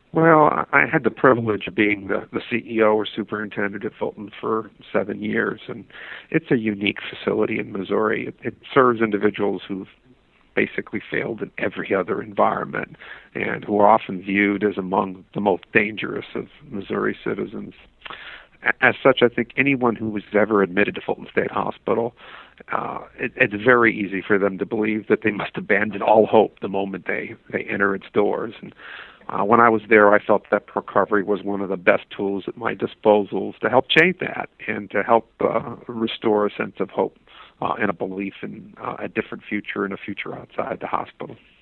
Well, I had the privilege of being the CEO or superintendent at Fulton for 7 years, and it's a unique facility in Missouri. It serves individuals who've basically failed in every other environment and who are often viewed as among the most dangerous of Missouri citizens. As such, I think anyone who was ever admitted to Fulton State Hospital, it's very easy for them to believe that they must abandon all hope the moment they enter its doors. And when I was there, I felt that recovery was one of the best tools at my disposal to help change that and to help restore a sense of hope and a belief in a different future and a future outside the hospital.